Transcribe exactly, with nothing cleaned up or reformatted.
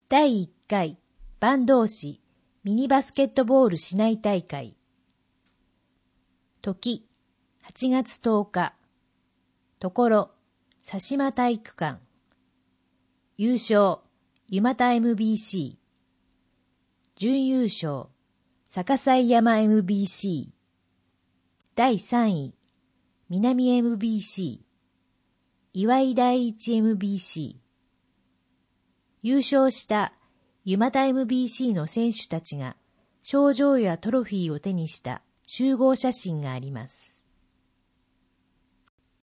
だいいっかい坂東市ミニバスケットボール市内大会。時、はちがつとおか。ところ、佐島体育館。優勝、湯俣 エムビーシー。準優勝、逆西山 エムビーシー。だいさんい、南 エムビーシー。岩井第一 エムビーシー。優勝した湯俣 エムビーシー の選手たちが賞状やトロフィーを手にした集合写真があります。